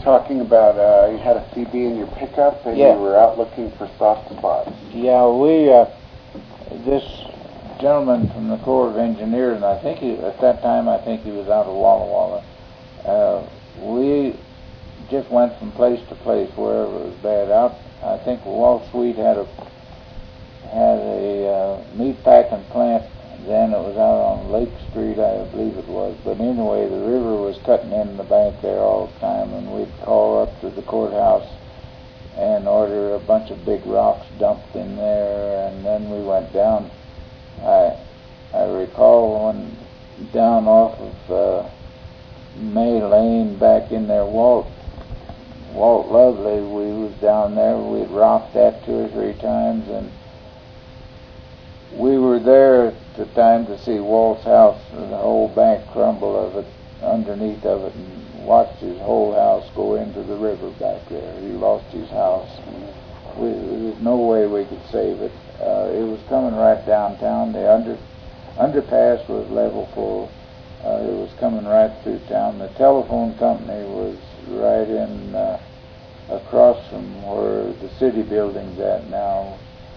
talking about you had a CB in your pickup and Yeah. you were out looking for soft spots. Yeah, this gentleman from the Corps of Engineers, and I think at that time I think he was out of Walla Walla. We just went from place to place wherever it was bad. Out, I think Wall Sweet had a meat packing plant. Then it was out on Lake Street, I believe it was. But anyway, the river was cutting in the bank there all the time, and we'd call up to the courthouse and order a bunch of big rocks dumped in there, and then we went down. I recall one down off of May Lane back in there, Walt Lovely, we was down there. We'd rocked that 2 or 3 times, and we were there at the time to see Walt's house, and the whole bank crumble of it, underneath of it, and watched his whole house go into the river back there. He lost his house. There was no way we could save it. It was coming right downtown. The underpass was level full. It was coming right through town. The telephone company was right in across from where the city building's at now.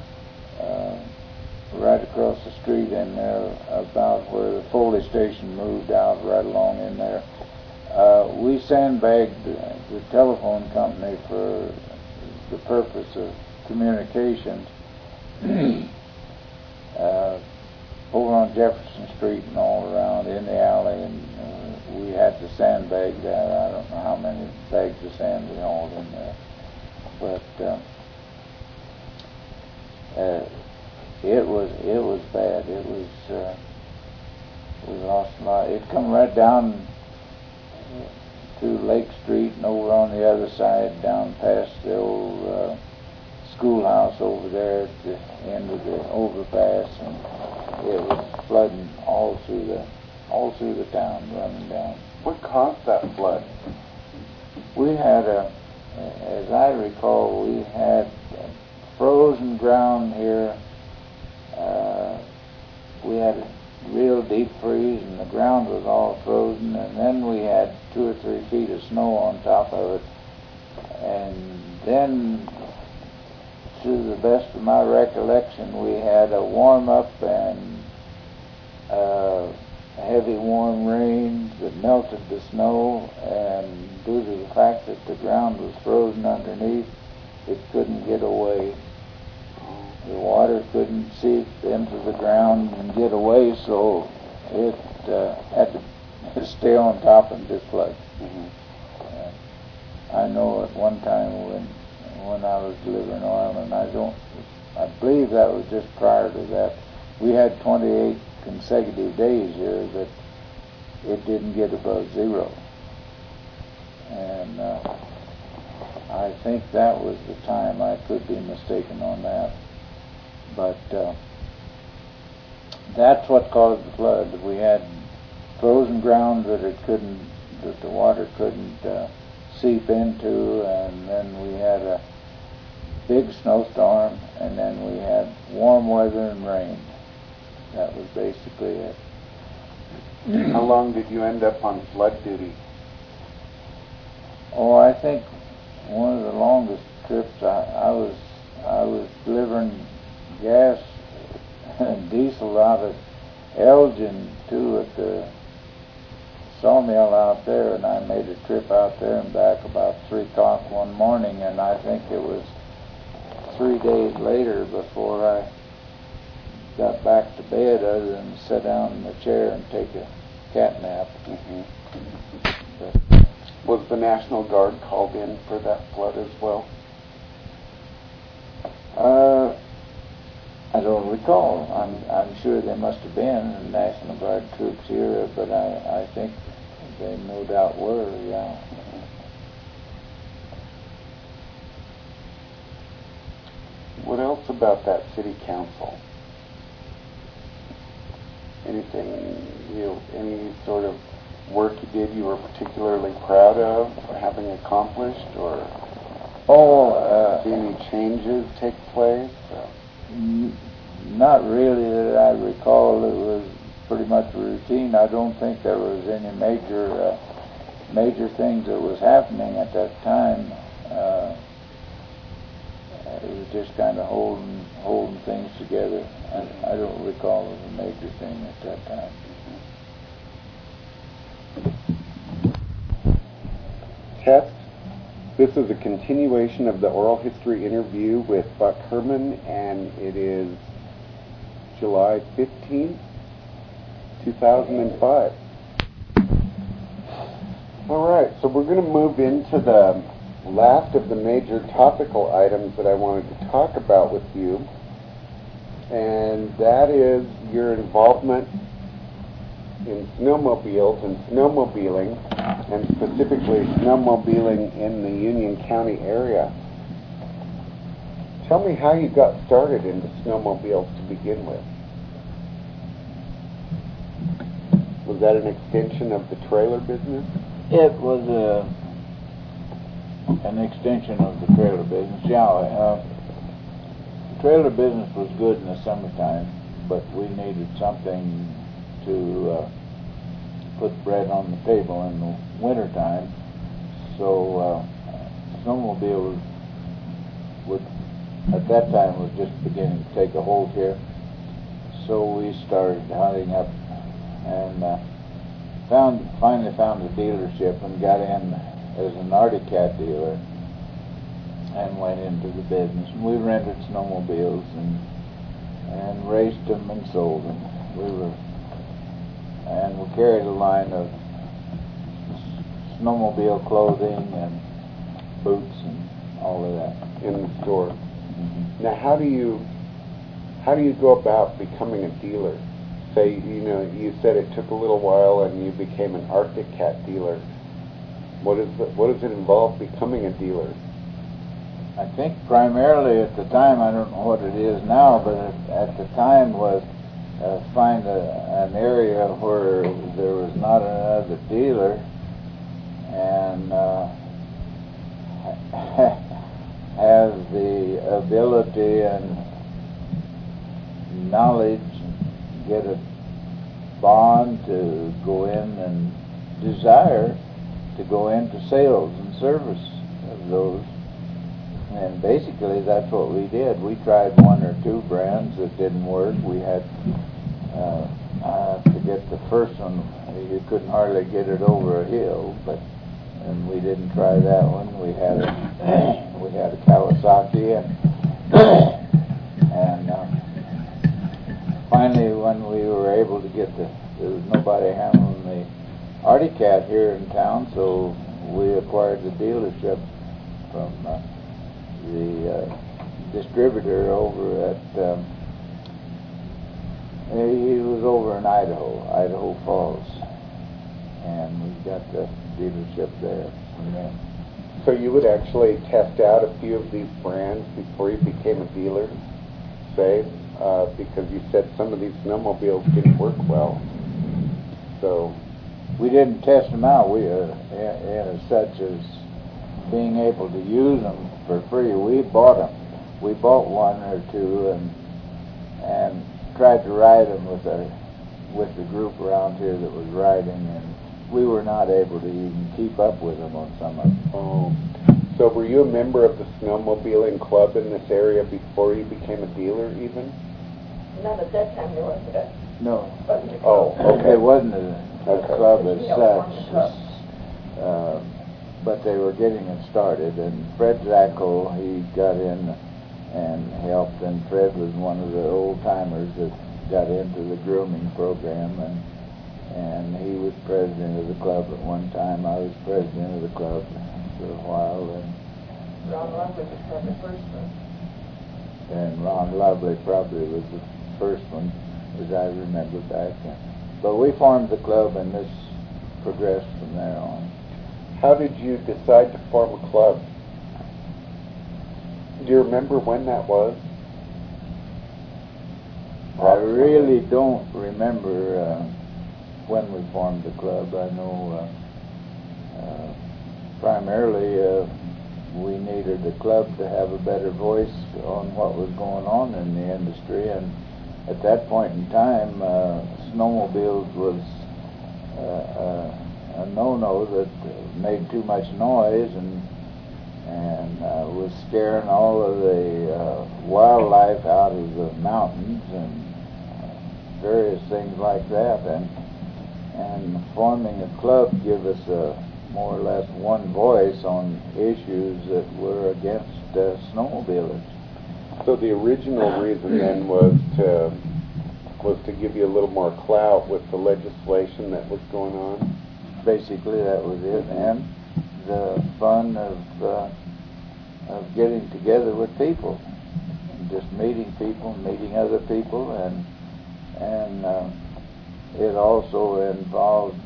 Right across the street in there, about where the Foley station moved out, right along in there. We sandbagged the telephone company for the purpose of communications over on Jefferson Street and all around in the alley, and we had to sandbag that. I don't know how many bags of sand we hauled in there, but it was bad. We lost a lot. It come right down to Lake Street and over on the other side, down past the old schoolhouse over there at the end of the overpass, and it was flooding all through the town, running down. What caused that flood? We had as I recall, we had frozen ground here. We had a real deep freeze, and the ground was all frozen, and then we had 2 or 3 feet of snow on top of it, and then, to the best of my recollection, we had a warm-up and heavy warm rain that melted the snow, and due to the fact that the ground was frozen underneath, it couldn't get away. The water couldn't seep into the ground and get away, so it had to stay on top and just flood. I know at one time when I was delivering oil, and I believe that was just prior to that, we had 28 consecutive days here that it didn't get above 0. And I think that was the time. I could be mistaken on that. But that's what caused the flood. We had frozen ground that the water couldn't seep into, and then we had a big snowstorm, and then we had warm weather and rain. That was basically it. How long did you end up on flood duty? Oh, I think one of the longest trips I was delivering gas and diesel out of Elgin too, at the sawmill out there, and I made a trip out there and back about 3 o'clock one morning, and I think it was 3 days later before I got back to bed, other than sit down in the chair and take a cat nap. Was the National Guard called in for that flood as well? I don't recall. I'm sure there must have been National Guard troops here, but I think they no doubt were, yeah. What else about that city council? Anything, any sort of work you did you were particularly proud of, or having accomplished, or see any changes take place? Not really that I recall. It was pretty much routine. I don't think there was any major things that was happening at that time. It was just kind of holding things together. I don't recall of a major thing at that time. Test. This is a continuation of the oral history interview with Buck Herman, and it is July 15th, 2005. All right, so we're going to move into the last of the major topical items that I wanted to talk about with you, and that is your involvement in snowmobiles and snowmobiling, and specifically snowmobiling in the Union County area. Tell me how you got started into snowmobiles to begin with. Was that an extension of the trailer business? It was an extension of the trailer business. Yeah, the trailer business was good in the summertime, but we needed something to put bread on the table in the wintertime. So snowmobile at that time was just beginning to take a hold here. So we started hunting up and finally found a dealership and got in as an Arctic Cat dealer and went into the business. And we rented snowmobiles and raced them and sold them. We carried a line of snowmobile clothing and boots and all of that in the store. Mm-hmm. Now, how do you go about becoming a dealer? Say, you said it took a little while and you became an Arctic Cat dealer. What does it involve becoming a dealer? I think primarily at the time, I don't know what it is now, but at the time was find an area where there was not another dealer and have the ability and knowledge, get a bond to go in and desire to go into sales and service of those. And basically that's what we did. We tried one or two brands that didn't work. We had to get the first one. You couldn't hardly get it over a hill, and we didn't try that one. We had a Kawasaki, and finally when we were able to get there was nobody handling the Arctic Cat here in town, so we acquired the dealership from the distributor over at he was over in Idaho Falls, and we got the dealership there from them. So you would actually test out a few of these brands before you became a dealer, say, because you said some of these snowmobiles didn't work well. So we didn't test them out. We as such as being able to use them for free. We bought them. We bought one or two and tried to ride them with the group around here that was riding, and we were not able to even keep up with them on some of them. Oh. So were you a member of the snowmobiling club in this area before you became a dealer even? Not at that time, there wasn't a... No. Oh, okay. It wasn't a club as such. But they were getting it started, and Fred Zacko, he got in and helped, and Fred was one of the old-timers that got into the grooming program, and he was president of the club at one time. I was president of the club for a while, and Ron Lovely was probably the first one. And Ron Lovely probably was the first one, as I remember back then. But we formed the club, and this progressed from there on. How did you decide to form a club? Do you remember when that was? I really don't remember when we formed the club. I know primarily we needed the club to have a better voice on what was going on in the industry, and at that point in time, snowmobiles was a no-no that made too much noise and was scaring all of the wildlife out of the mountains and various things like that. And forming a club gave us more or less one voice on issues that were against snowmobilers. So the original reason then was to give you a little more clout with the legislation that was going on? Basically, that was it, and the fun of getting together with people, just meeting people, meeting other people, and it also involved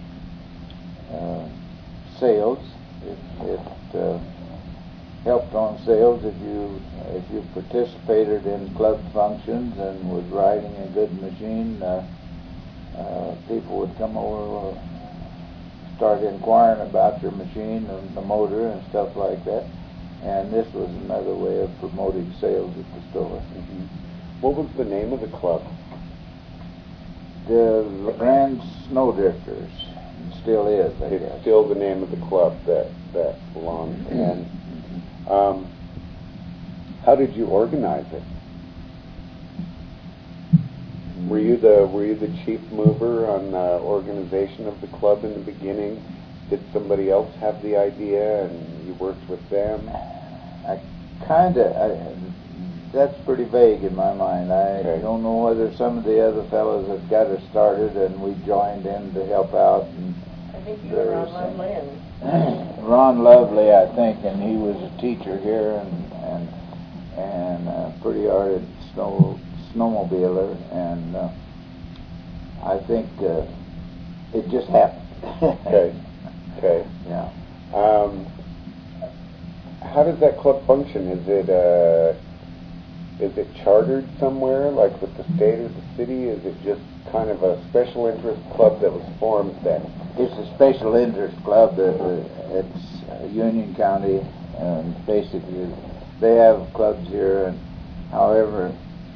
sales. It helped on sales if you participated in club functions and was riding a good machine. People would come over, start inquiring about your machine and the motor and stuff like that. And this was another way of promoting sales at the store. Mm-hmm. What was the name of the club? The Grand Snowdrifters. It still is, I guess. It's still the name of the club that belongs. And how did you organize it? Were you the chief mover on the organization of the club in the beginning? Did somebody else have the idea and you worked with them? That's pretty vague in my mind. I don't know whether some of the other fellows had got us started and we joined in to help out. And I think you were Ron Lovely and Ron Lovely, I think, and he was a teacher here and a pretty ardent snowmobiler, and I think it just happened. Okay. Yeah. How does that club function? Is it chartered somewhere, like with the state or the city? Is it just kind of a special interest club that was formed then? It's a special interest club. It's Union County, and basically they have clubs here. And however,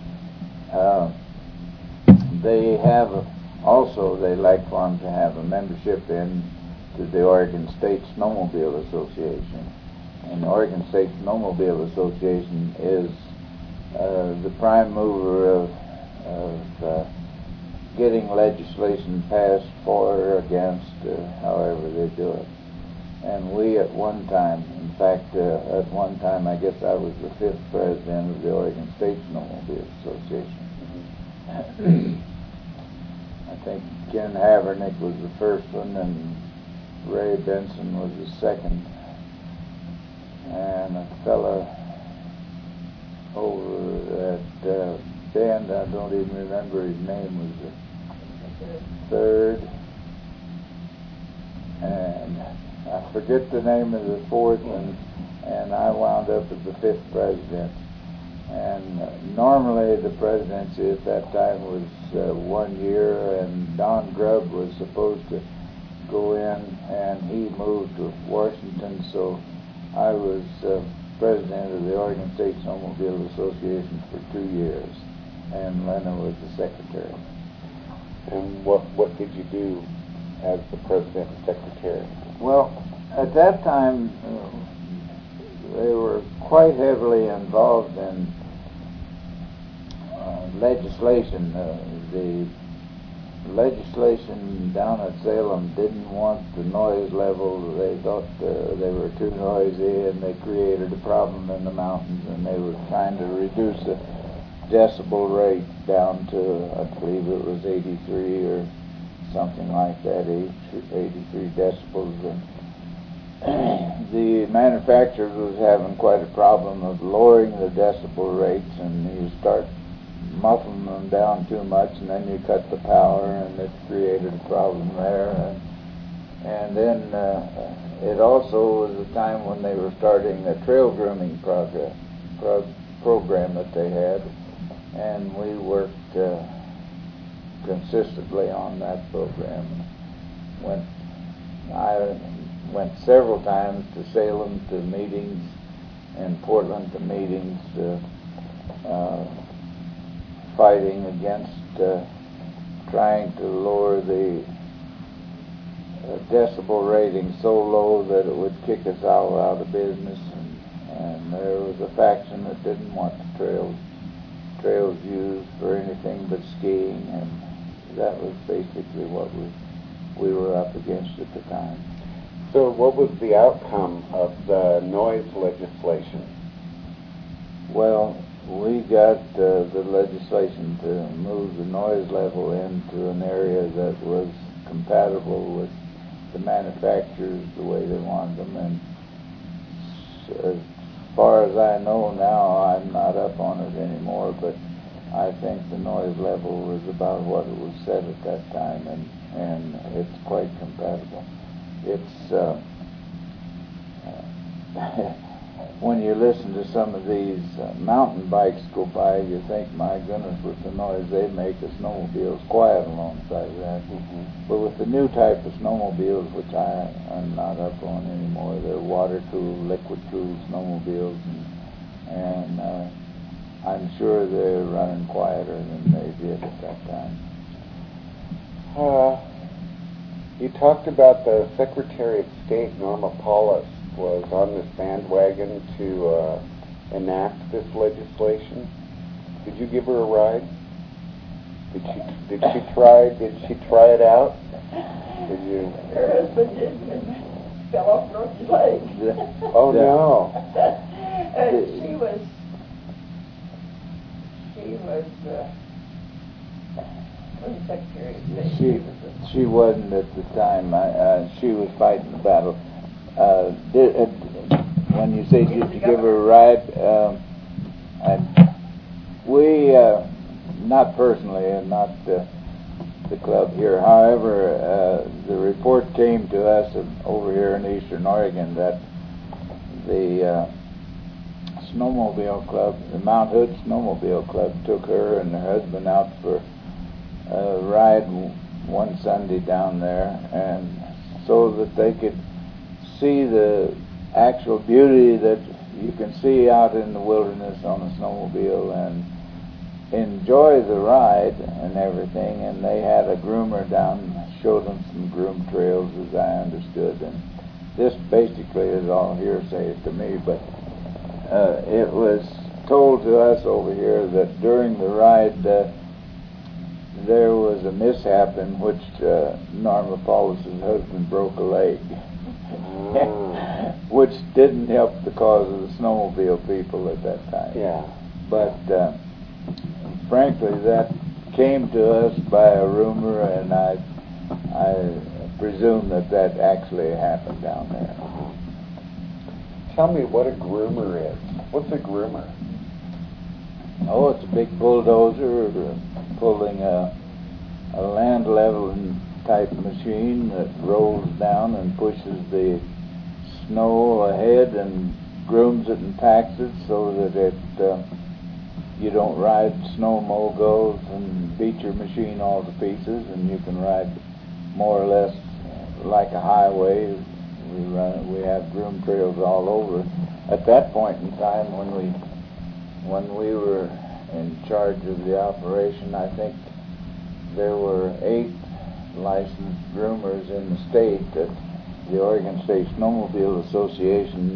they have also, they like for them to have a membership in to the Oregon State Snowmobile Association. And the Oregon State Snowmobile Association is the prime mover of getting legislation passed for or against, however they do it. And we at one time, in fact, at one time, I guess I was the 5th president of the Oregon State Snowmobile Association. I think Ken Havernick was the first one, and Ray Benson was the second. And a fella over at Bend, I don't even remember his name, was the third. And I forget the name of the 4th, and I wound up as the 5th president. And normally the presidency at that time was 1 year, and Don Grubb was supposed to go in, and he moved to Washington, so I was president of the Oregon State Snowmobile Association for 2 years, and Lena was the secretary. And what did you do as the president and secretary? Well, at that time, they were quite heavily involved in legislation. The legislation down at Salem didn't want the noise level. They thought they were too noisy, and they created a problem in the mountains, and they were trying to reduce the decibel rate down to, I believe it was 83 or something like that, 83 decibels. And the manufacturers was having quite a problem of lowering the decibel rates, and you start muffling them down too much, and then you cut the power, and it created a problem there. And then it also was a time when they were starting a trail grooming program that they had, and we worked consistently on that program. I went several times to Salem to meetings, and Portland to meetings, fighting against trying to lower the decibel rating so low that it would kick us all out of business, and there was a faction that didn't want the trails used for anything but skiing, and that was basically what we were up against at the time. So what was the outcome of the noise legislation? Well, we got the legislation to move the noise level into an area that was compatible with the manufacturers the way they wanted them, and as far as I know now, I'm not up on it anymore, but I think the noise level was about what it was set at that time, and it's quite compatible. It's when you listen to some of these mountain bikes go by, you think, my goodness, with the noise they make, the snowmobile's quiet alongside of that. Mm-hmm. But with the new type of snowmobiles, which I'm not up on anymore, they're water-cooled, liquid-cooled snowmobiles, and I'm sure they're running quieter than they did at that time. You talked about the Secretary of State, Norma Paulus, was on this bandwagon to enact this legislation. Did you give her a ride? Did she try it out? Did you? Her husband did and fell off North's leg. Oh no! She was Secretary of State. She wasn't at the time. She was fighting the battle. When you say did you give her a ride, we, not personally, and not the club here. However, the report came to us over here in Eastern Oregon that the snowmobile club, the Mount Hood Snowmobile Club, took her and her husband out for a ride one Sunday down there, and so that they could see the actual beauty that you can see out in the wilderness on a snowmobile and enjoy the ride and everything. And they had a groomer down, showed them some groom trails, as I understood. And this basically is all hearsay to me, but it was told to us over here that during the ride there was a mishap in which Norma Paulus's husband broke a leg. Which didn't help the cause of the snowmobile people at that time. Yeah. But frankly, that came to us by a rumor, and I presume that actually happened down there. Tell me what a groomer is. What's a groomer? Oh, it's a big bulldozer pulling a land leveling type machine that rolls down and pushes the snow ahead and grooms it and packs it so that you don't ride snow moguls and beat your machine all to pieces, and you can ride more or less like a highway. We have groom trails all over. At that point in time, when we were in charge of the operation, I think there were 8 licensed groomers in the state that the Oregon State Snowmobile Association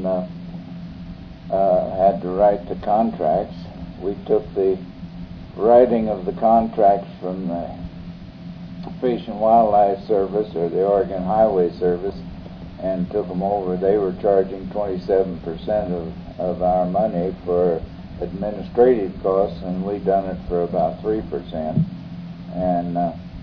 had to write the contracts. We took the writing of the contracts from the Fish and Wildlife Service or the Oregon Highway Service and took them over. They were charging 27% of our money for administrative costs, and we done it for about 3%. And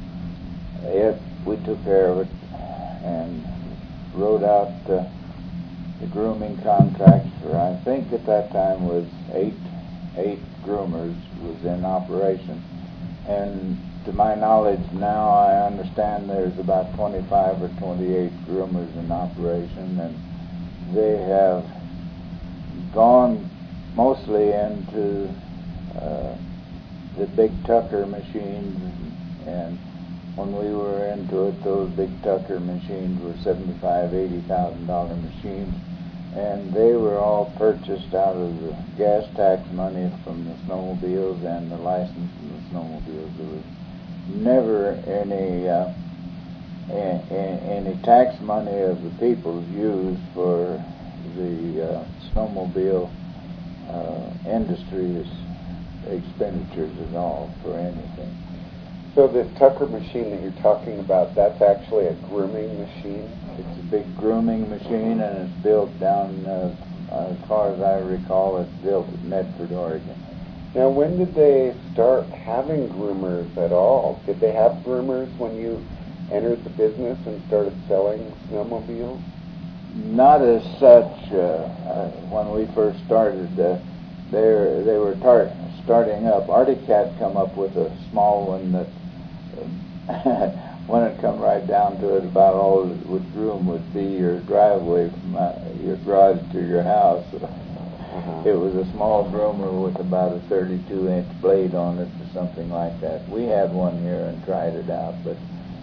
we took care of it and wrote out the grooming contracts for, I think at that time was 8 groomers was in operation. And to my knowledge now, I understand there's about 25 or 28 groomers in operation, and they have gone mostly into the big Tucker machines, and when we were into it, those big Tucker machines were $75,000-$80,000 machines, and they were all purchased out of the gas tax money from the snowmobiles and the license from the snowmobiles. There was never any any tax money of the people used for the snowmobile industry's expenditures at all for anything. So this Tucker machine that you're talking about, that's actually a grooming machine? It's a big grooming machine, and it's built down, as far as I recall, it's built at Medford, Oregon. Now, when did they start having groomers at all? Did they have groomers when you entered the business and started selling snowmobiles? Not as such. When we first started, they were starting up. Arctic Cat come up with a small one that, when it come right down to it, about all it would groom would be your driveway from your garage to your house. It was a small groomer with about a 32-inch blade on it or something like that. We had one here and tried it out, but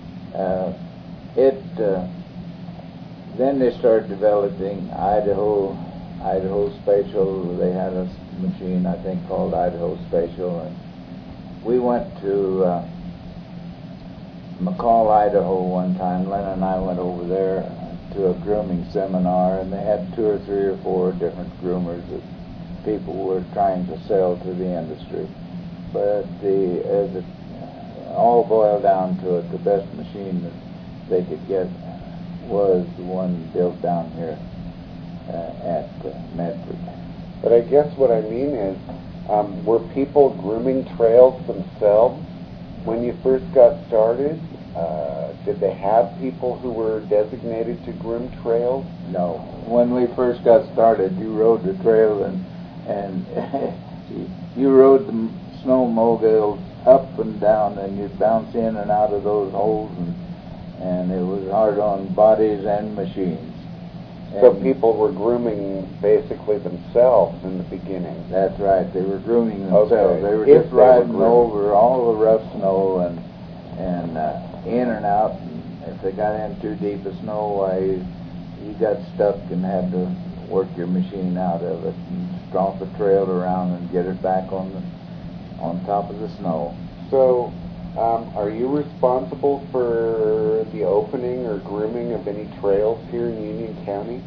then they started developing Idaho Special. They had a machine, I think, called Idaho Special, and we went to McCall, Idaho one time. Len and I went over there to a grooming seminar, and they had 2 or 3 or 4 different groomers that people were trying to sell to the industry. But as it all boiled down to it, the best machine that they could get was the one built down here at Medford. But I guess what I mean is, were people grooming trails themselves when you first got started? Did they have people who were designated to groom trails? No. When we first got started, you rode the trail and you rode the snowmobile up and down, and you'd bounce in and out of those holes, and it was hard on bodies and machines. So people were grooming basically themselves in the beginning. That's right. They were grooming themselves. Okay. They were just riding over all the rough snow and in and out. And if they got in too deep of snow, you got stuck and had to work your machine out of it and stomp the trail around and get it back on top of the snow. So, are you responsible for the opening or grooming of any trails here in Union County?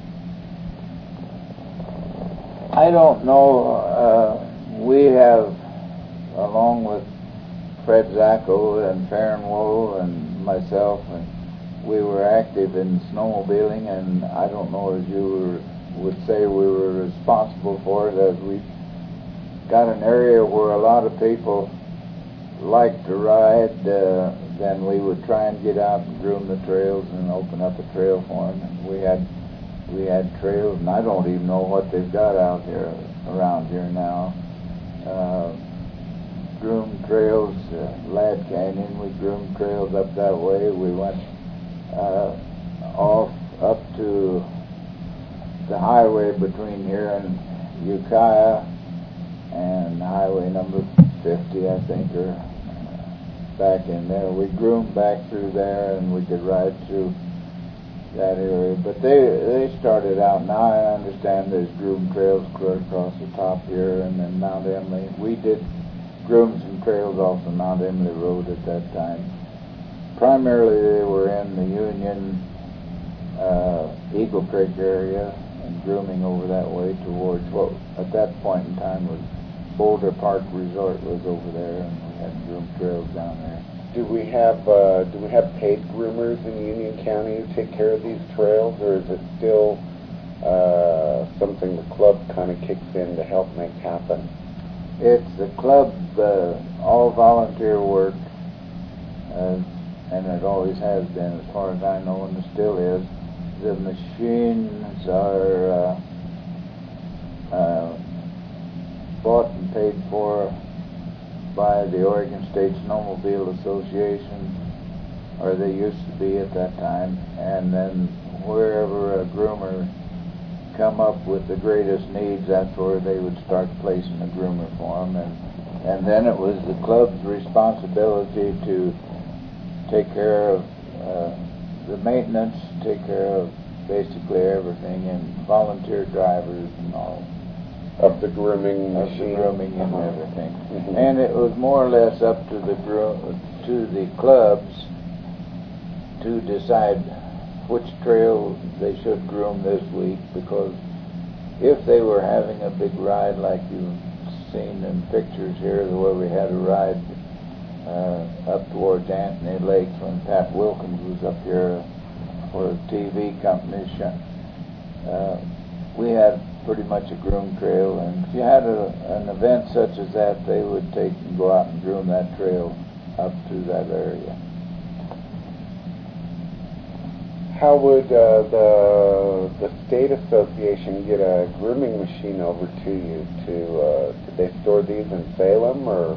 I don't know. We have, along with Fred Zacco and Farron Wool and myself, and we were active in snowmobiling, and I don't know as you would say we were responsible for it, as we got an area where a lot of people liked to ride. Then we would try and get out and groom the trails and open up a trail for them. And we had trails, and I don't even know what they've got out here around here now. Groomed trails, Ladd Canyon, we groomed trails up that way. We went off up to the highway between here and Ukiah and highway number 50, I think, or back in there. We groomed back through there, and we could ride through that area. But they started out. Now I understand there's groomed trails clear across the top here, and then Mount Emily. We did groom some trails off the Mount Emily Road at that time. Primarily they were in the Union, Eagle Creek area, and grooming over that way towards what at that point in time was Boulder Park Resort was over there, and we had groomed trails down there. Do we have paid groomers in Union County who take care of these trails, or is it still something the club kind of kicks in to help make happen? It's the club, all volunteer work, and it always has been, as far as I know, and it still is. The machines are bought and paid for by the Oregon State Snowmobile Association, or they used to be at that time, and then wherever a groomer come up with the greatest needs, that's where they would start placing a groomer for them, and then it was the club's responsibility to take care of the maintenance, take care of basically everything, and volunteer drivers and all. Of the grooming machine? Of the grooming and everything. And it was more or less up to the clubs to decide which trail they should groom this week, because if they were having a big ride like you've seen in pictures here, where we had a ride up towards Anthony Lakes when Pat Wilkins was up here for a TV company, we had pretty much a groom trail, and if you had an event such as that, they would take and go out and groom that trail up through that area. How would the state association get a grooming machine over to you? Did they store these in Salem, or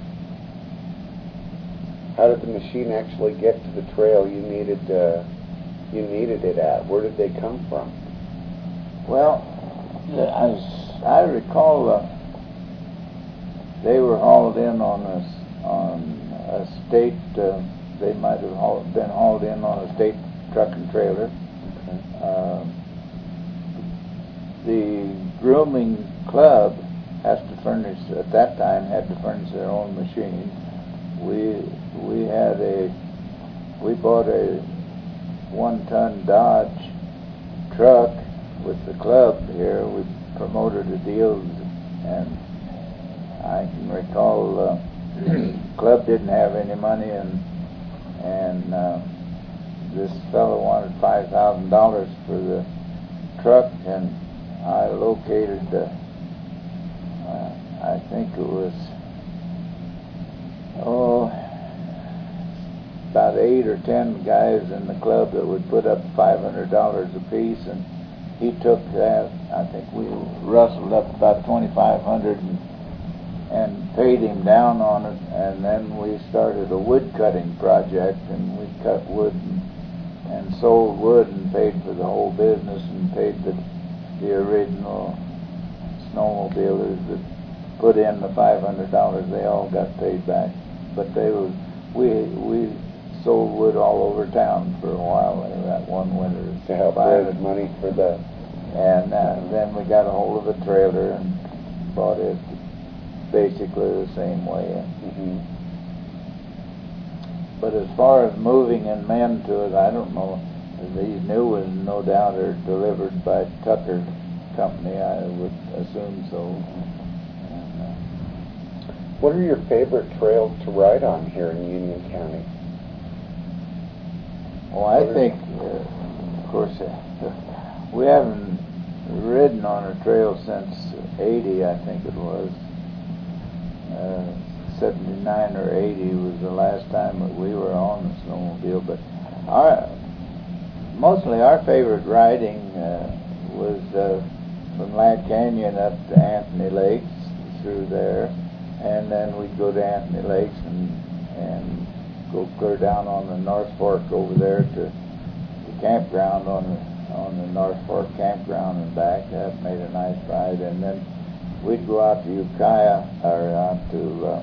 how did the machine actually get to the trail you needed it at? Where did they come from? Well, as I recall, they were hauled in on a state. They might have been hauled in on a state truck and trailer. The grooming club has to furnish, at that time, had to furnish their own machine. We bought a 1-ton Dodge truck with the club here. We promoted a deal, and I can recall the club didn't have any money, and this fellow wanted $5,000 for the truck, and I located, I think it was, about 8 or 10 guys in the club that would put up $500 apiece, and he took that. I think we rustled up about $2,500 and paid him down on it, and then we started a wood cutting project, and we cut wood and sold wood and paid for the whole business, and paid the original snowmobilers that put in the $500. They all got paid back, but we sold wood all over town for a while that one winter to help raise money for the. And then we got a hold of a trailer and bought it basically the same way. Mm-hmm. But as far as moving and men to it, I don't know. These new ones, no doubt, are delivered by Tucker Company. I would assume so. And, what are your favorite trails to ride on here in Union County? Well, I think, of course, we haven't ridden on a trail since '80, I think it was. 79 or 80 was the last time that we were on the snowmobile. But mostly our favorite riding was from Ladd Canyon up to Anthony Lakes, through there, and then we'd go to Anthony Lakes and go clear down on the North Fork over there to the campground on the North Fork campground and back. That made a nice ride. And then we'd go out to Ukiah, or out to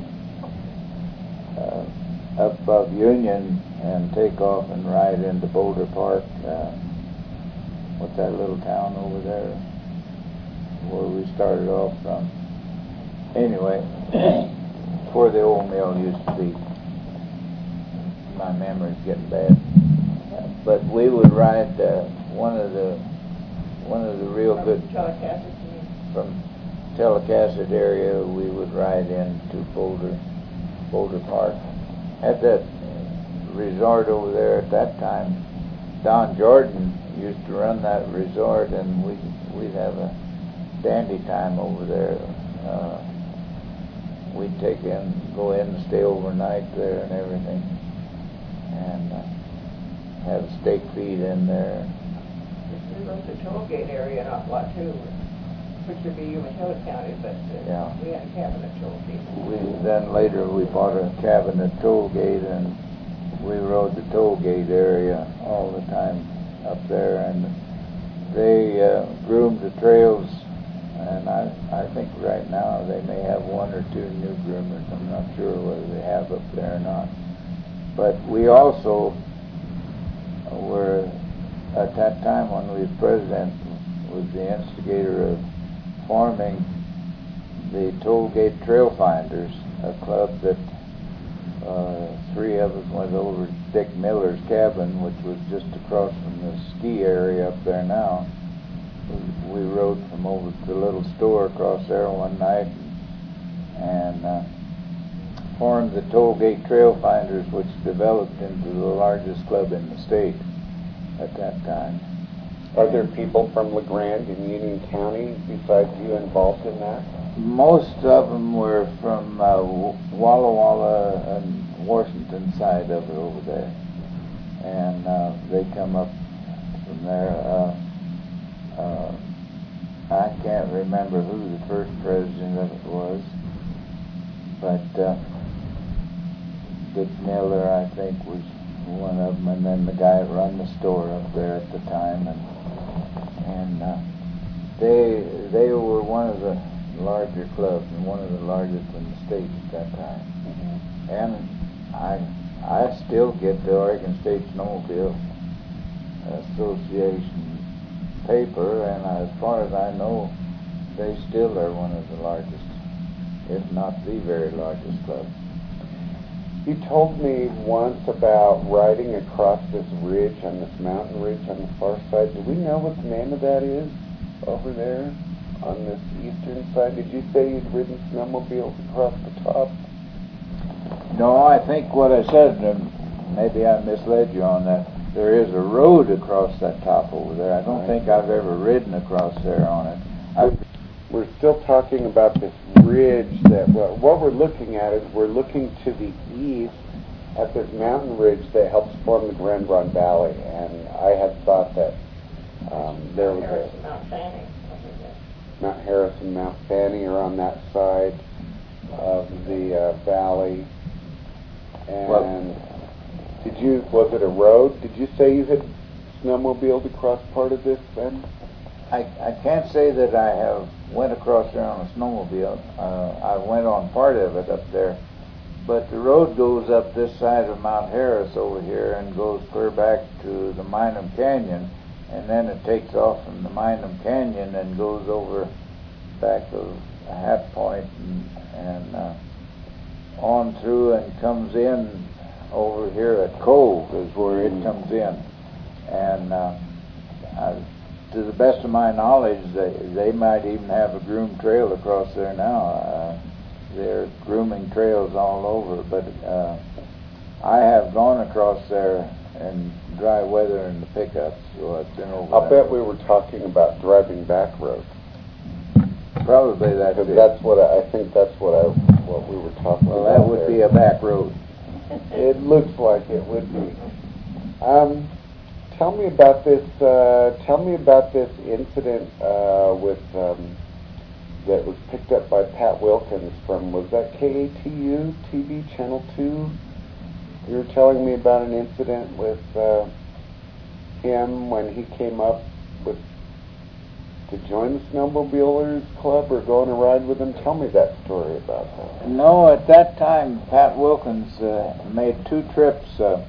up above Union, and take off and ride into Boulder Park. What's that little town over there where we started off from? Anyway, where the old mill used to be. My memory's getting bad. But we would ride one of the real good from Telecasset area. We would ride into Boulder Park. At that resort over there at that time, Don Jordan used to run that resort, and we'd have a dandy time over there. We'd go in and stay overnight there and everything, and have a steak feed in there. We went to the Tollgate area an awful lot too, which would be Umatilla County, but Yeah. we had a cabin at Tollgate. Then later we bought a cabin at Tollgate, and we rode the Tollgate area all the time up there, and they groomed the trails, and I think right now they may have 1 or 2 new groomers. I'm not sure whether they have up there or not. But we also were, at that time when we were president, was the instigator of forming the Tollgate Trail Finders, a club that Three of us went over to Dick Miller's cabin, which was just across from the ski area up there now. We rode from over to the little store across there one night and formed the Tollgate Trail Finders, which developed into the largest club in the state at that time. Are there people from LeGrand in Union County besides you involved in that? Most of them were from Walla Walla and Washington side of it over there, and they come up from there. I can't remember who the first president of it was, but Dick Miller, I think, was one of them, and then the guy that run the store up there at the time, and they were one of the larger clubs and one of the largest in the state at that time. Mm-hmm. And I still get the Oregon State Snowmobile Association paper, and as far as I know, they still are one of the largest, if not the very largest club. You told me once about riding across this ridge, on this mountain ridge on the far side. Do we know what the name of that is over there on this eastern side? Did you say you'd ridden snowmobiles across the top? No, I think what I said, maybe I misled you on that. There is a road across that top over there. I don't think I've ever ridden across there on it. We're still talking about this ridge that, what we're looking at is we're looking to the east at this mountain ridge that helps form the Grand Ronde Valley, and I had thought that there was Mount Fanny. Mount Harrison, Mount Fanny are on that side of the valley. And was it a road? Did you say you had snowmobiled across part of this then? I can't say that I have went across there on a snowmobile. I went on part of it up there, but the road goes up this side of Mount Harris over here and goes clear back to the Minam Canyon, and then it takes off from the Minam Canyon and goes over back of Hat Point and on through and comes in over here at Cove is where it comes in, and to the best of my knowledge, they might even have a groomed trail across there now. They're grooming trails all over, but I have gone across there in dry weather in the pickups, so I've been over. I'll bet we were talking about driving back roads. Probably that's it. That's what I think. That's what we were talking about. Well, that would be a back road. It looks like it would be. Tell me about this. Tell me about this incident with that was picked up by Pat Wilkins from, was that KATU TV Channel 2? You were telling me about an incident with him when he came up with to join the Snowmobilers Club or go on a ride with them. Tell me that story about that. No, at that time, Pat Wilkins made 2 trips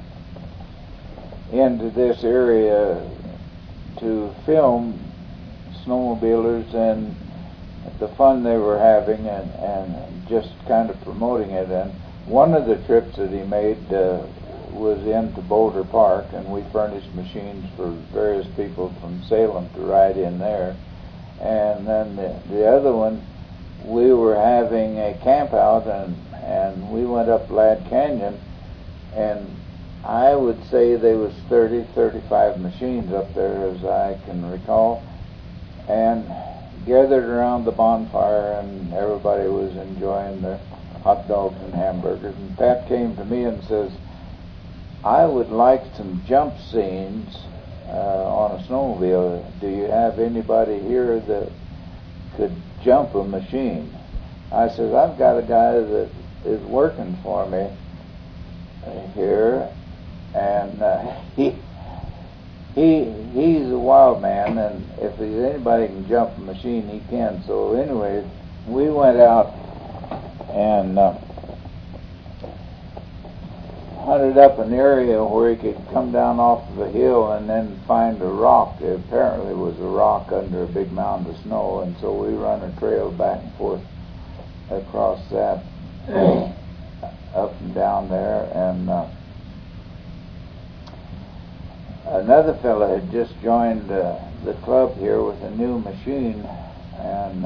into this area to film snowmobilers and the fun they were having and just kind of promoting it. And one of the trips that he made was into Boulder Park, and we furnished machines for various people from Salem to ride in there. And then the other one, we were having a camp out, and we went up Ladd Canyon, and I would say there was 30, 35 machines up there, as I can recall, and gathered around the bonfire, and everybody was enjoying their hot dogs and hamburgers. And Pat came to me and says, I would like some jump scenes on a snowmobile. Do you have anybody here that could jump a machine? I said, I've got a guy that is working for me here, and he's a wild man, and if there's anybody who can jump a machine, he can. So anyway, we went out and hunted up an area where he could come down off of a hill and then find a rock. There apparently was a rock under a big mound of snow, and so we run a trail back and forth across that. up and down there, and another fellow had just joined the club here with a new machine, and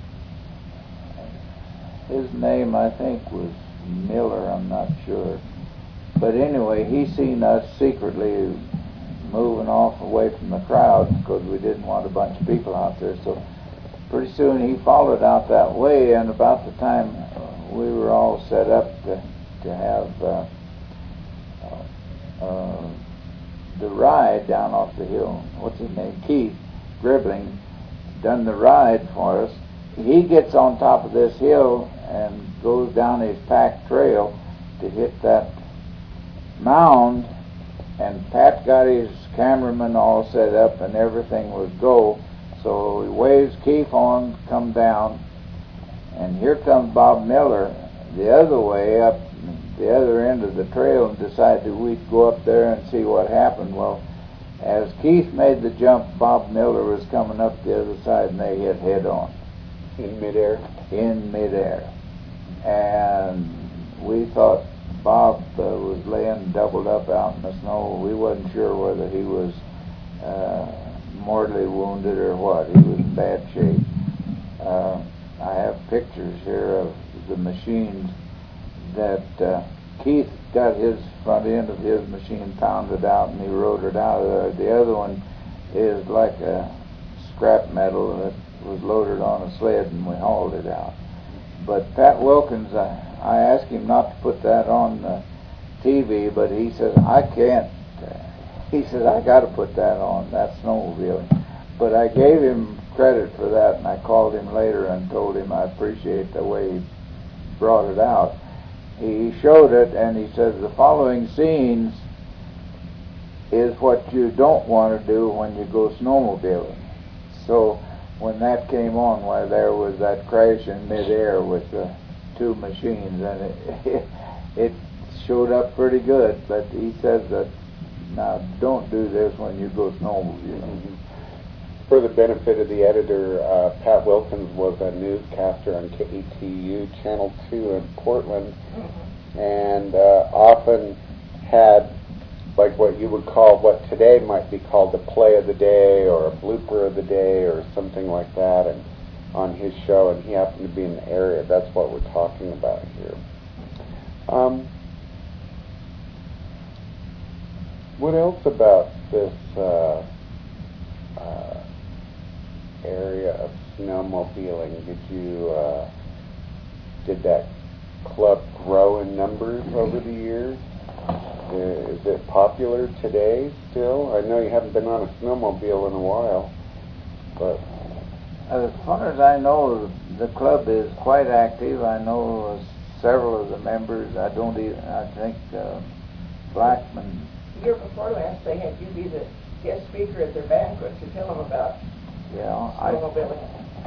his name I think was Miller, I'm not sure. But anyway, he seen us secretly moving off away from the crowd because we didn't want a bunch of people out there. So pretty soon he followed out that way, and about the time we were all set up to have the ride down off the hill, what's his name, Keith Dribbling, done the ride for us. He gets on top of this hill and goes down his packed trail to hit that mound, and Pat got his cameraman all set up and everything was go. So he waves Keith on, come down, and here comes Bob Miller the other way up the other end of the trail and decided we'd go up there and see what happened. Well, as Keith made the jump, Bob Miller was coming up the other side, and they hit head on. In midair? In midair. And we thought Bob was laying doubled up out in the snow. We wasn't sure whether he was mortally wounded or what. He was in bad shape. I have pictures here of the machines that Keith got his front end of his machine pounded out, and he rode it out of there. The other one is like a scrap metal that was loaded on a sled, and we hauled it out. But Pat Wilkins, I asked him not to put that on TV, but he says, I can't. He says, I got to put that on, that snowmobile. But I gave him credit for that, and I called him later and told him I appreciate the way he brought it out. He showed it, and he says, the following scenes is what you don't want to do when you go snowmobiling. So when that came on, why, there was that crash in midair with the two machines, and it showed up pretty good. But he says that, now don't do this when you go snowmobiling. Mm-hmm. For the benefit of the editor, Pat Wilkins was a newscaster on KETU Channel 2 in Portland, and often had like what you would call, what today might be called the play of the day or a blooper of the day or something like that, and on his show, and he happened to be in the area. That's what we're talking about here. What else about this area of snowmobiling? Did that club grow in numbers over the years? Is it popular today still? I know you haven't been on a snowmobile in a while, but as far as I know, the club is quite active. I know several of the members. I think Blackman. The year before last, they had you be the guest speaker at their banquet to tell them about snowmobiling.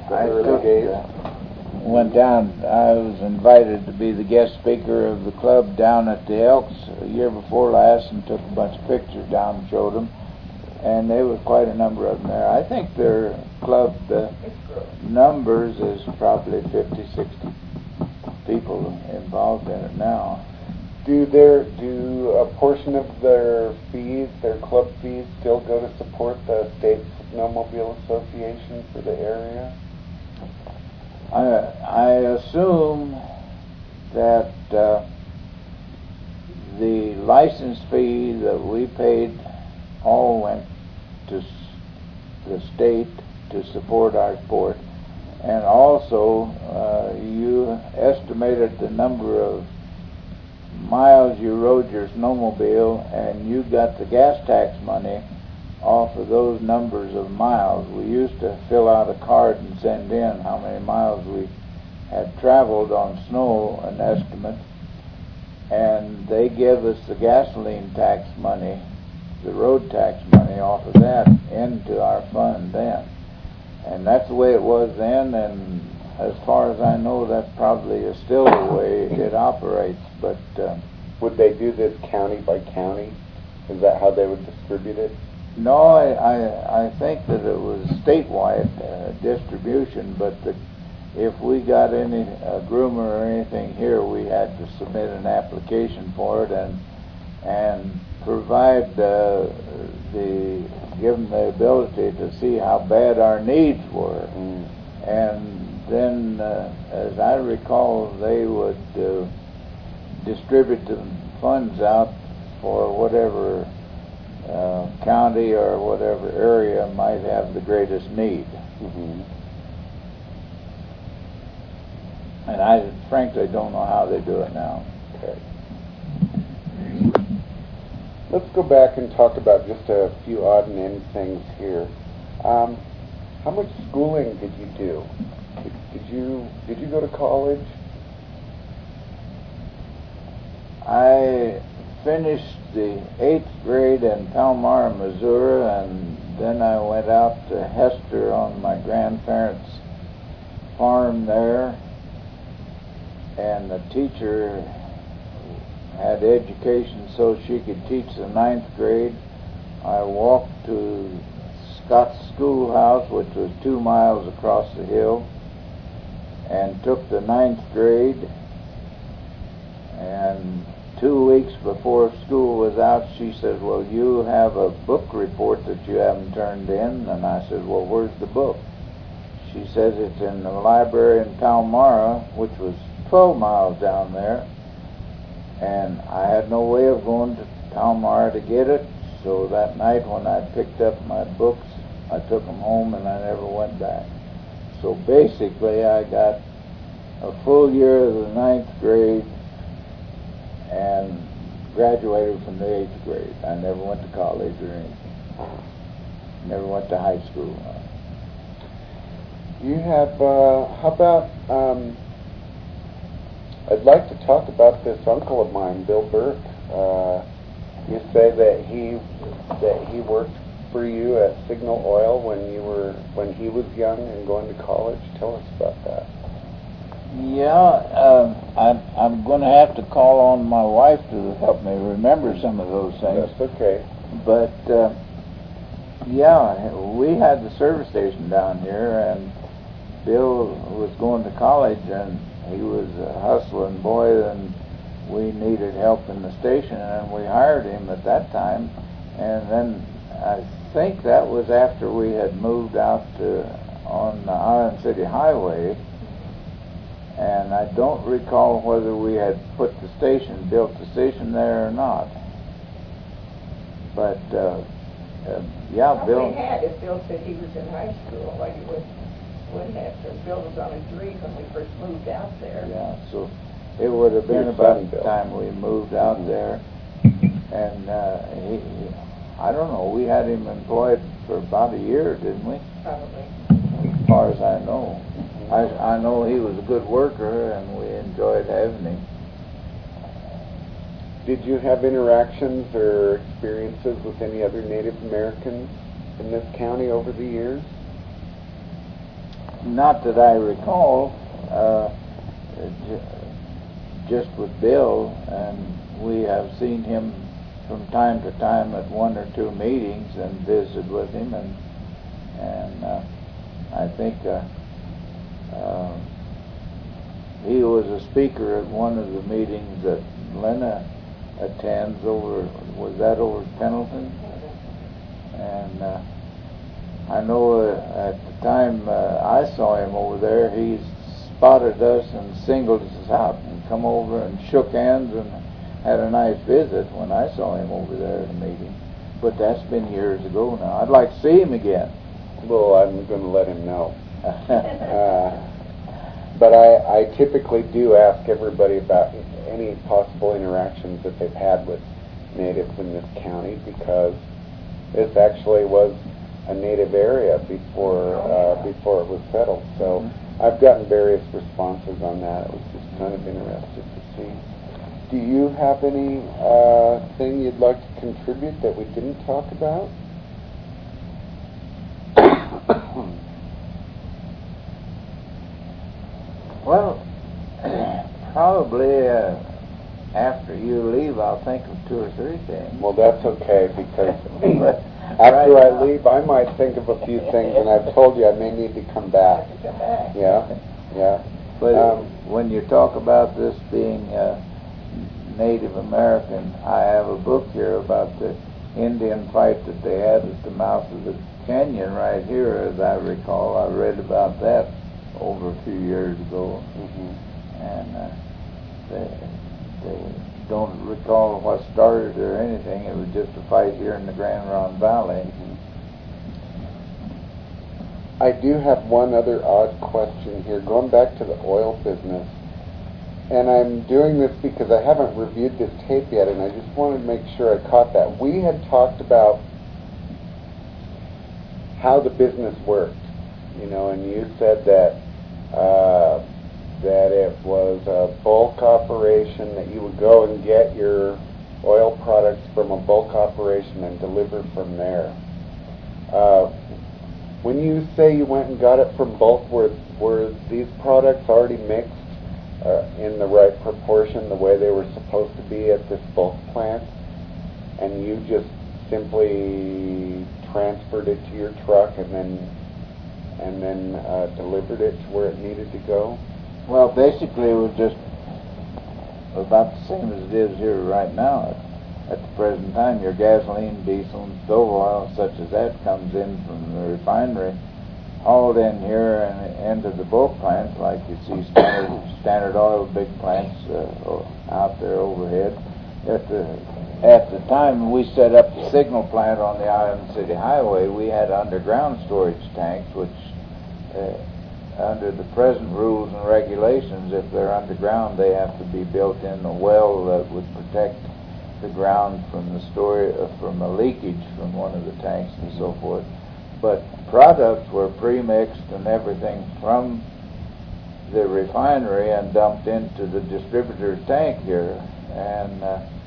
Went down. I was invited to be the guest speaker of the club down at the Elks a year before last, and took a bunch of pictures down and showed them. And there was quite a number of them there. I think their club numbers is probably 50, 60 people involved in it now. Do a portion of their fees, their club fees, still go to support the State Snowmobile Association for the area? I assume that the license fee that we paid all went to the state to support our sport, and also you estimated the number of miles you rode your snowmobile, and you got the gas tax money off of those numbers of miles. We used to fill out a card and send in how many miles we had traveled on snow, an estimate, and they give us the gasoline tax money, the road tax money off of that into our fund then. And that's the way it was then, and as far as I know, that probably is still the way it operates. But would they do this county by county? Is that how they would distribute it? No, I think that it was statewide distribution, but if we got any groomer or anything here, we had to submit an application for it and provide give them the ability to see how bad our needs were. And then, as I recall, they would distribute the funds out for whatever county or whatever area might have the greatest need. And I frankly don't know how they do it now. Okay. Let's go back and talk about just a few odd and end things here. How much schooling did you do? Did you go to college? I finished the 8th grade in Palmyra, Missouri, and then I went out to Hester on my grandparents' farm there, and the teacher had education so she could teach the 9th grade. I walked to Scott's schoolhouse, which was 2 miles across the hill, and took the 9th grade. And 2 weeks before school was out, she said, well, you have a book report that you haven't turned in. And I said, well, where's the book? She says it's in the library in Palmyra, which was 12 miles down there. And I had no way of going to Palmyra to get it. So that night when I picked up my books, I took them home and I never went back. So basically I got a full year of the 9th grade and graduated from the 8th grade. I never went to college or anything. Never went to high school. You have, how about, I'd like to talk about this uncle of mine, Bill Burke. You say that he worked for you at Signal Oil when he was young and going to college. Tell us about that. Yeah, I'm going to have to call on my wife to help me remember some of those things. That's okay. But yeah, we had the service station down here, and Bill was going to college, and he was a hustling boy, and we needed help in the station, and we hired him at that time. And then I think that was after we had moved out on the Iron City Highway, and I don't recall whether we had built the station there or not. But yeah, Bill. We had if Bill said he was in high school, like he wouldn't have to. Bill was on a degree when we first moved out there. Yeah, so it would have been about the time we moved out there, and I don't know, we had him employed for about a year, didn't we? Probably. As far as I know. I know he was a good worker, and we enjoyed having him. Did you have interactions or experiences with any other Native Americans in this county over the years? Not that I recall, just with Bill, and we have seen him from time to time at 1 or 2 meetings and visited with him, and I think he was a speaker at one of the meetings that Lena attends was that over Pendleton? And I know at the time I saw him over there, he spotted us and singled us out and come over and shook hands and had a nice visit when I saw him over there at a meeting. But that's been years ago now. I'd like to see him again. Well, I'm going to let him know. But I typically do ask everybody about any possible interactions that they've had with natives in this county, because this actually was a native area before it was settled. So I've gotten various responses on that. It was just kind of interesting to see. Do you have any thing you'd like to contribute that we didn't talk about? Well, probably after you leave, I'll think of 2 or 3 things. Well, that's okay, because after I leave, I might think of a few things, and I've told you I may need to come back. Yeah? Yeah. But when you talk about this being Native American, I have a book here about the Indian fight that they had at the mouth of the canyon right here, as I recall. I read about that over a few years ago. And they don't recall what started or anything. It was just a fight here in the Grand Ronde Valley. I do have one other odd question here, going back to the oil business. And I'm doing this because I haven't reviewed this tape yet, and I just wanted to make sure I caught that. We had talked about how the business worked, and you said that that it was a bulk operation, that you would go and get your oil products from a bulk operation and deliver from there. When you say you went and got it from bulk, were these products already mixed in the right proportion, the way they were supposed to be at this bulk plant, and you just simply transferred it to your truck and then delivered it to where it needed to go? Well, basically it was just about the same as it is here right now. At the present time, your gasoline, diesel, and stove oil, such as that, comes in from the refinery, hauled in here and into the bulk plants, like you see Standard Oil big plants out there overhead. At the time we set up the signal plant on the Island City Highway, we had underground storage tanks, which under the present rules and regulations, if they're underground, they have to be built in a well that would protect the ground from from a leakage from one of the tanks and so forth. But products were pre-mixed and everything from the refinery and dumped into the distributor's tank here. And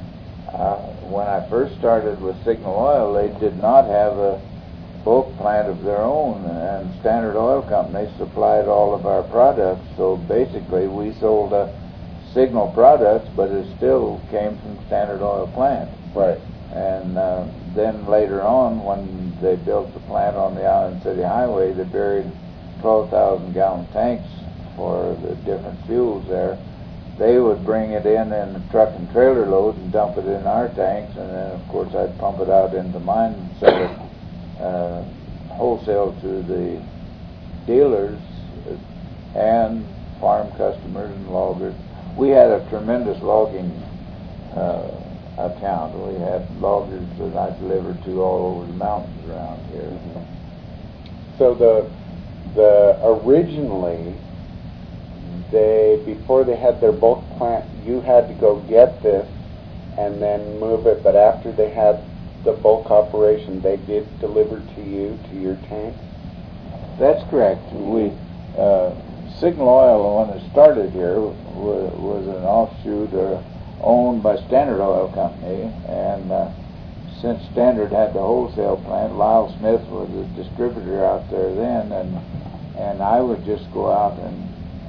when I first started with Signal Oil, they did not have a bulk plant of their own, and Standard Oil Company supplied all of our products. So basically we sold Signal products, but it still came from Standard Oil plant. Right. And then later on, when they built the plant on the Island City Highway, they buried 12,000 gallon tanks for the different fuels there. They would bring it in a truck and trailer load and dump it in our tanks, and then of course I'd pump it out into mine and sell it wholesale to the dealers and farm customers and loggers. We had a tremendous logging account. We had loggers that I delivered to all over the mountains around here. So originally, before they had their bulk plant, you had to go get this and then move it, but after they had the bulk operation, they did deliver to you, to your tank? That's correct. Signal Oil, when it started here, was an offshoot owned by Standard Oil Company, and since Standard had the wholesale plant, Lyle Smith was the distributor out there then, and I would just go out and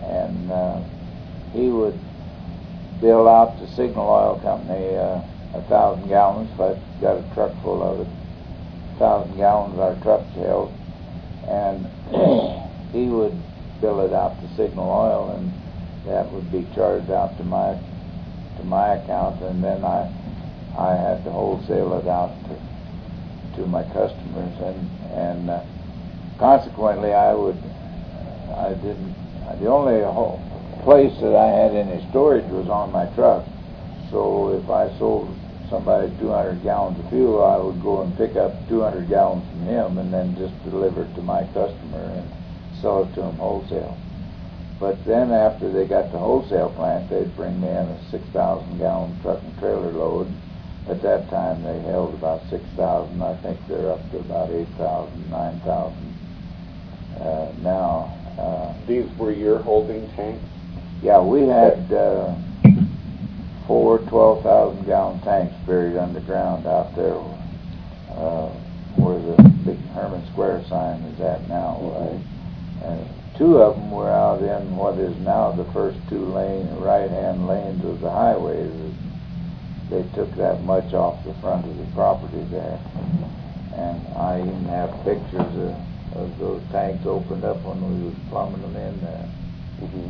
he would bill out to Signal Oil Company 1,000 gallons. If I got a truck full of it, 1,000 gallons our trucks held, and he would bill it out to Signal Oil, and that would be charged out to my account, and then I had to wholesale it out to my customers, and consequently the only place that I had any storage was on my truck. So if I sold somebody 200 gallons of fuel, I would go and pick up 200 gallons from him and then just deliver it to my customer and sell it to him wholesale. But then after they got the wholesale plant, they'd bring me in a 6,000 gallon truck and trailer load. At that time they held about 6,000. I think they're up to about 8,000, 9,000 now. These were your holding tanks? Yeah, we had 4 12,000 gallon tanks buried underground out there where the big Herman Square sign is at now. Right? 2 of them were out in what is now the first 2 right-hand lanes of the highway. They took that much off the front of the property there. And I even have pictures of those tanks opened up when we was plumbing them in there.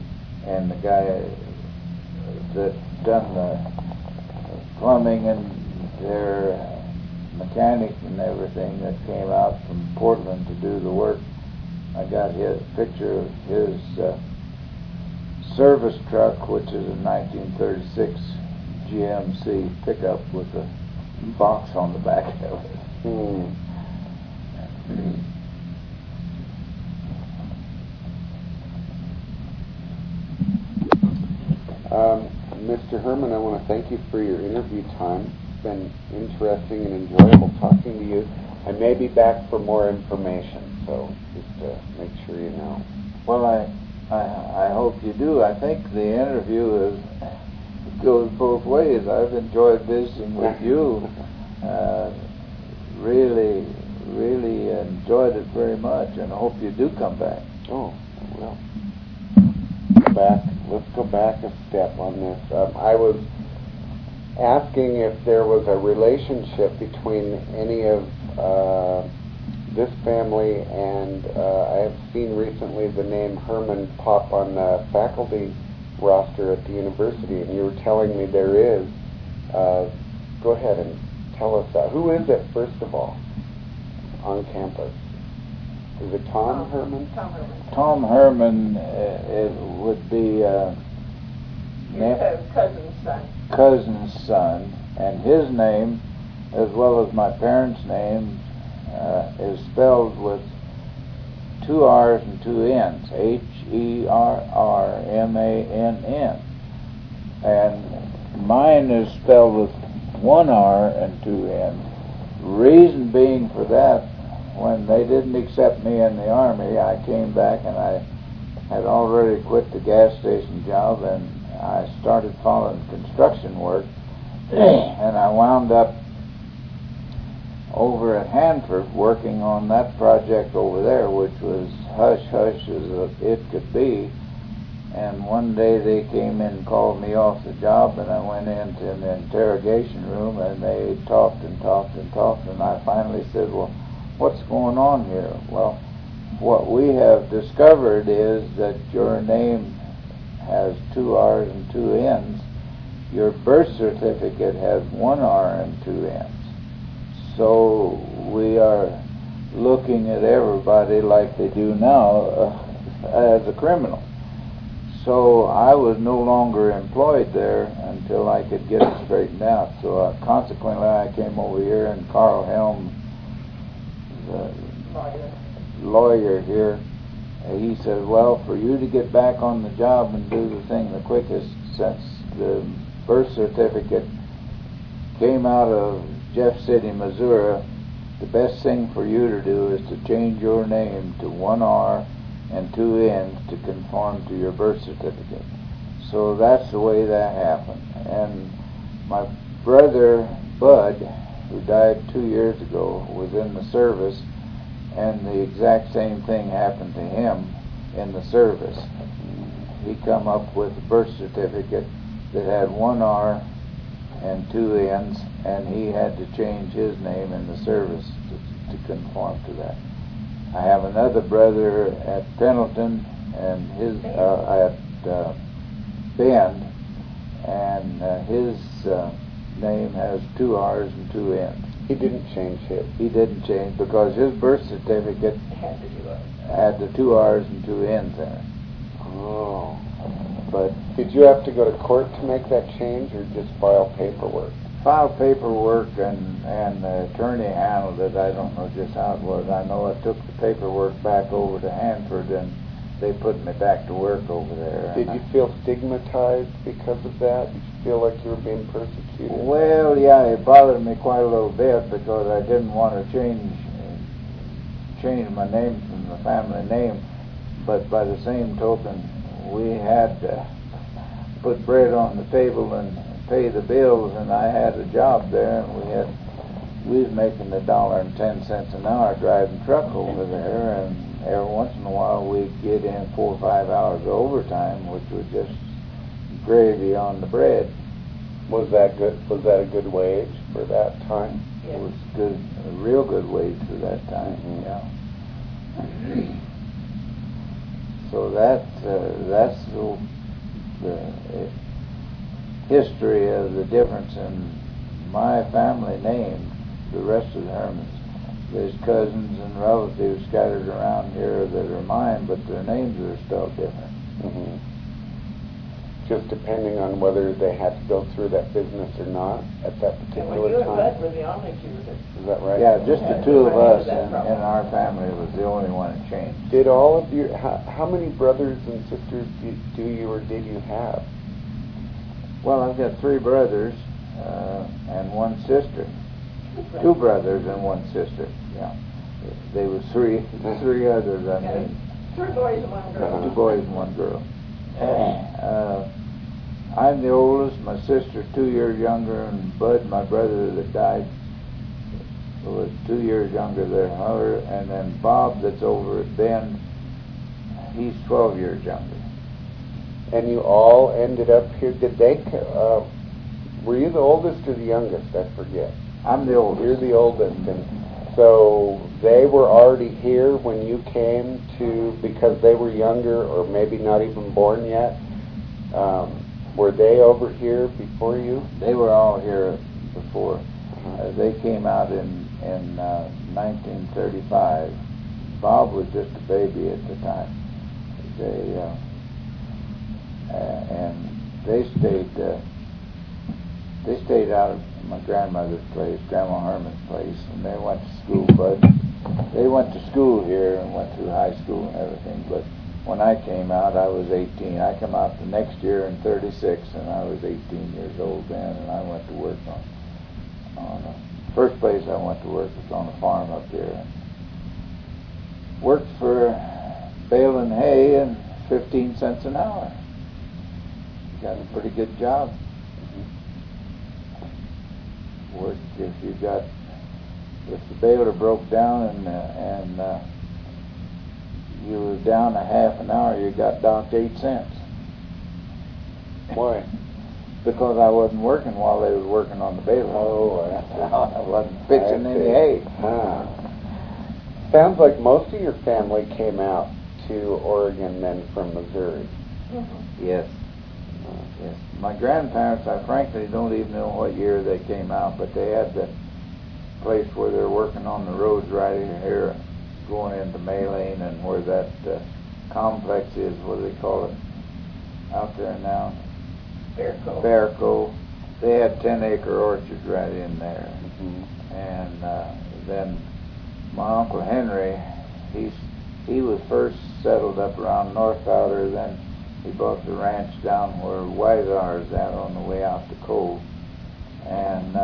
and the guy that done the plumbing and their mechanic and everything that came out from Portland to do the work, I got his picture of his service truck, which is a 1936 GMC pickup with a box on the back of it. Mr. Herman, I want to thank you for your interview time. It's been interesting and enjoyable talking to you. I may be back for more information, so just to make sure you know. Well, I hope you do. I think the interview goes both ways. I've enjoyed visiting with you. Really enjoyed it very much, and I hope you do come back. Oh, well. Let's go back a step on this. I was asking if there was a relationship between any of this family, and I have seen recently the name Herman pop on the faculty roster at the university, and you were telling me there is. Go ahead and tell us that. Who is it, first of all, on campus? Is it Tom Herman? Tom Herman. Tom Herman, it would be Your cousin's son, and his name, as well as my parents' name, is spelled with 2 R's and 2 N's, Herrmann, and mine is spelled with 1 R and 2 N's. Reason being for that, when they didn't accept me in the Army, I came back and I had already quit the gas station job, and I started following construction work, and I wound up over at Hanford working on that project over there, which was hush-hush as it could be. And one day they came in and called me off the job, and I went into the interrogation room, and they talked, and I finally said, well, what's going on here? Well, what we have discovered is that your name has 2 R's and 2 N's. Your birth certificate has 1 R and 2 N's. So we are looking at everybody like they do now as a criminal. So I was no longer employed there until I could get it straightened out. So consequently, I came over here, and Carl Helm, the lawyer here, he said, well, for you to get back on the job and do the thing the quickest, since the birth certificate came out of Jeff City, Missouri, the best thing for you to do is to change your name to 1 R and 2 N's to conform to your birth certificate. So that's the way that happened. And my brother, Bud, who died 2 years ago, was in the service, and the exact same thing happened to him in the service. He come up with a birth certificate that had 1 R and 2 N's, and he had to change his name in the service to conform to that. I have another brother at Pendleton, and his at Bend, and his name has 2 R's and 2 N's. He didn't change his. He didn't change because his birth certificate had the 2 R's and 2 N's in it. Oh. But did you have to go to court to make that change, or just file paperwork? Filed paperwork, and the attorney handled it. I don't know just how it was. I know I took the paperwork back over to Hanford, and they put me back to work over there. Did you feel stigmatized because of that? Did you feel like you were being persecuted? Well, yeah, it bothered me quite a little bit because I didn't want to change my name from the family name. But by the same token, we had to put bread on the table and pay the bills, and I had a job there, and we was making $1.10 an hour driving truck over there, and every once in a while we'd get in 4 or 5 hours of overtime, which was just gravy on the bread. Was that good? Was that a good wage for that time? Yes. It was good, a real good wage for that time. Mm-hmm. Yeah. So that's the history of the difference in my family name, the rest of the Hermans. There's cousins and relatives scattered around here that are mine, but their names are still different. Mm-hmm. Just depending on whether they had to go through that business or not at that particular you and time. Bud were the only two that... Is that right? Yeah, just the two of us in problem. our family was the only one that changed. Did all of you? How many brothers and sisters do you or did you have? Well, I've got 3 brothers and 1 sister. 2 brothers and 1 sister. Yeah, they was 3 others. I mean, 2 boys and 1 girl. 2 boys and 1 girl. I'm the oldest. My sister's 2 years younger, and Bud, my brother that died, was 2 years younger than her. And then Bob, that's over at Bend, he's 12 years younger. And you all ended up here. Did they? Were you the oldest or the youngest? I forget. I'm the oldest. You're the oldest, and so they were already here when you came to, because they were younger or maybe not even born yet. Were they over here before you? They were all here before. They came out in 1935. Bob was just a baby at the time. And they stayed out of my grandmother's place, Grandma Herman's place, and they went to school. But they went to school here and went through high school and everything. But when I came out, I was 18. I came out the next year in 36, and I was 18 years old then, and I went to work on the first place I went to work was on a farm up here. Worked for baling hay and 15 cents an hour. Got a pretty good job. Worked if the baler broke down and you were down a half an hour, you got docked 8 cents. Why? Because I wasn't working while they was working on the baler. Oh, I wasn't pitching any hay. Sounds like most of your family came out to Oregon then from Missouri. Mm-hmm. Yes. Yes. My grandparents, I frankly don't even know what year they came out, but they had the place where they're working on the roads right here, going into Maylane, and where that complex is, what do they call it, out there now? Bear Cove. They had 10-acre orchards right in there. Mm-hmm. And then my Uncle Henry, he was first settled up around North Powder, then he bought the ranch down where Weizar is at on the way out to Cove. And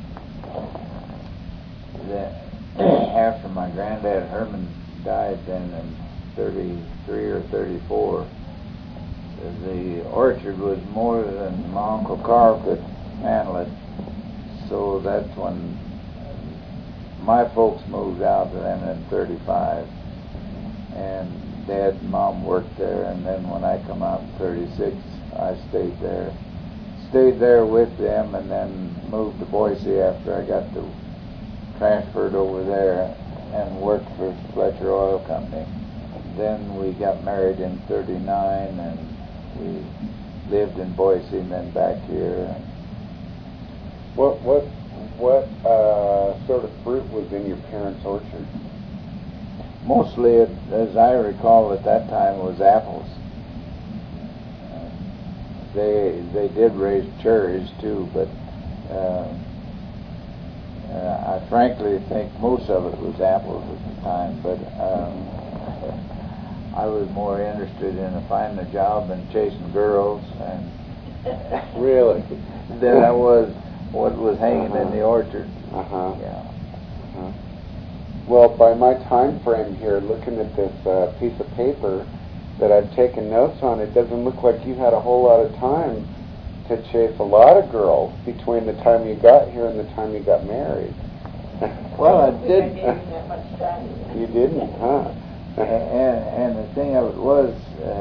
after my granddad Herman died then in 33 or 34, the orchard was more than my Uncle Carl could handle it. So that's when my folks moved out then in 35. And Dad and Mom worked there, and then when I come out in 36, I stayed there with them, and then moved to Boise after I got transferred over there and worked for Fletcher Oil Company. Then we got married in 39, and we lived in Boise and then back here. What sort of fruit was in your parents' orchard? Mostly, as I recall at that time, it was apples. They did raise cherries too, but I frankly think most of it was apples at the time. But I was more interested in finding a job and chasing girls, and really, than I was what was hanging in the orchard. Yeah. Well, by my time frame here, looking at this piece of paper that I've taken notes on, it doesn't look like you had a whole lot of time to chase a lot of girls between the time you got here and the time you got married. Well, I did. You didn't, huh? And the thing of it was,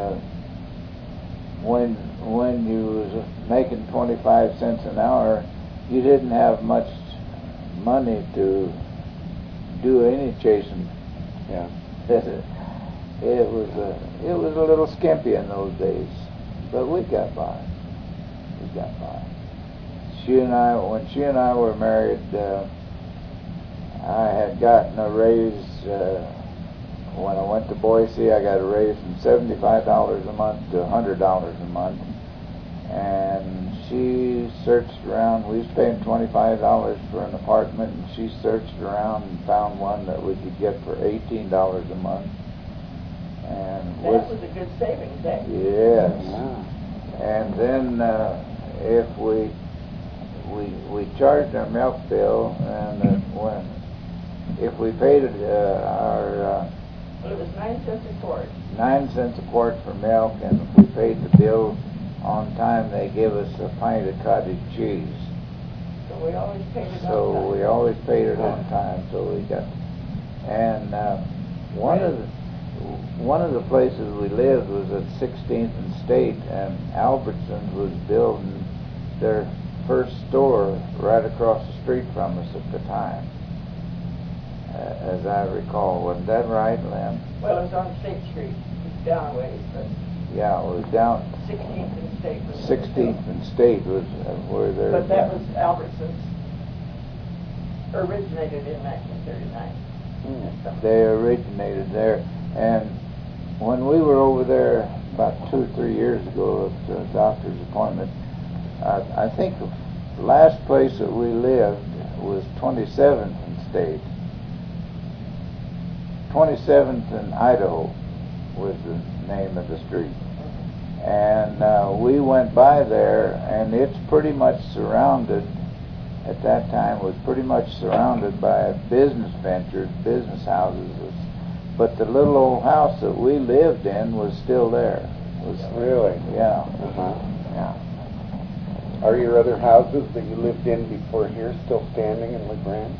when you was making 25 cents an hour, you didn't have much money to do any chasing. Yeah. It was a little skimpy in those days. But we got by. We got by. When she and I were married, I had gotten a raise. When I went to Boise, I got a raise from $75 a month to $100 a month. And she searched around. We was paying $25 for an apartment, and she searched around and found one that we could get for $18 a month. And that was a good savings, eh? Yes. Yeah. And then if we charged our milk bill, and if we paid well, it was 9 cents a quart. 9 cents a quart for milk, and if we paid the bill on time, they give us a pint of cottage cheese. So we always paid it on time. So we always paid it on time. So we got, and one of the places we lived was at 16th and State, and Albertsons was building their first store right across the street from us at the time, as I recall. Wasn't that right, Lynn? Well, it was on State Street. It's down a ways, but yeah, it was down 16th and State. 16th and State was where there. But that was Albertsons. Originated in 1939. They originated there, and when we were over there about 2 or 3 years ago at the doctor's appointment, I think the last place that we lived was 27th and State. 27th and Idaho was the name of the street. And we went by there, and it's pretty much surrounded, at that time, was pretty much surrounded by business ventures, business houses. But the little old house that we lived in was still there. Really? Yeah. Yeah. Are your other houses that you lived in before here still standing in LeGrand?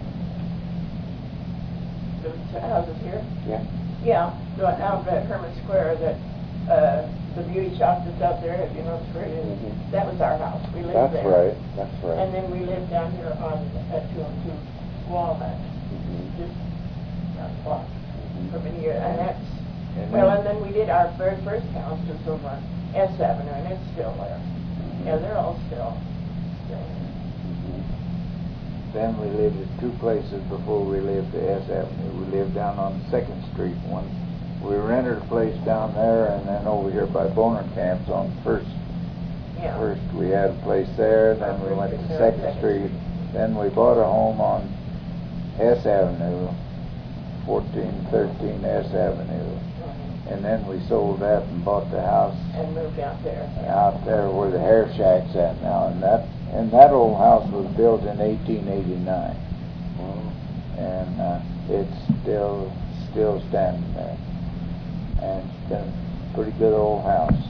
The houses here? Yeah. Yeah, out at Herman Square, the beauty shop that's out there, have you noticed where it is? Mm-hmm. That was our house. We lived That's there. That's right. And then we lived down here on at 202 Walnut, just not far for many years. And that's, and then we did our very first house was over on S Avenue, and it's still there. Yeah, they're all still there. Then we lived at 2 places before we lived at S Avenue. We lived down on 2nd Street. We rented a place down there, and then over here by Boner Camps on First. Yeah. First we had a place there, then we went to 2nd Street. Then we bought a home on S Avenue, 1413 S Avenue. And then we sold that and bought the house and moved out there. Out there where the hair shack's at now, and that old house was built in 1889, and it's still standing there, and it's been a pretty good old house.